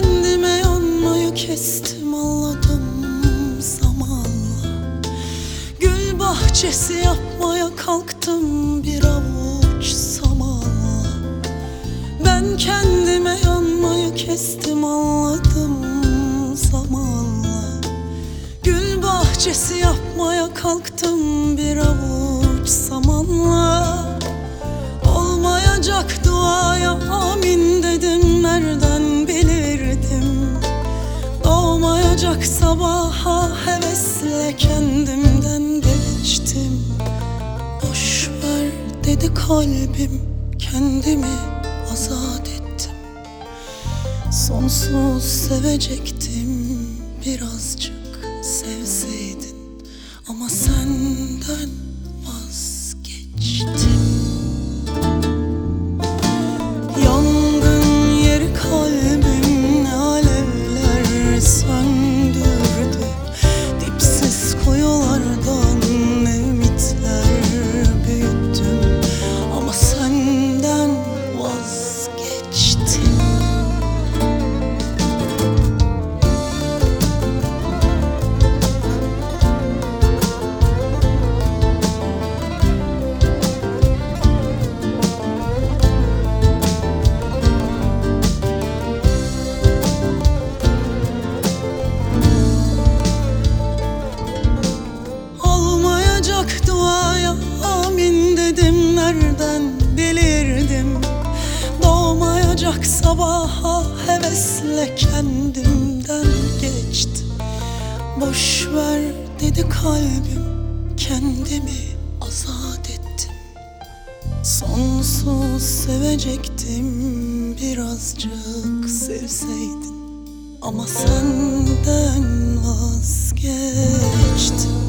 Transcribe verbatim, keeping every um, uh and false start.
kendime yanmayı kestim, ağladım zamanla. Gül bahçesi yapmaya kalktım bir avuç samanla. Ben kendime yanmayı kestim, ağladım zamanla. Gül bahçesi yapmaya kalktım bir avuç samanla. Olmayacak duaya amin dedim, nereden bilirdim? Doğmayacak sabaha hevesle kendimden geçtim. Boş ver dedi kalbim, kendimi azat ettim. Sonsuz sevecektim, birazcık sevseydin, ama senden vazgeçtim. Yangın yeri kalbim ne alevler söndürdü. Dipsiz kuyulardan ne ümitler büyüttüm, ama senden vazgeçtim. Duaya amin dedim, nereden bilirdim? Doğmayacak sabaha hevesle kendimden geçtim. Boş ver dedi kalbim, kendimi azat ettim. Sonsuz sevecektim, birazcık sevseydin, ama senden vazgeçtim.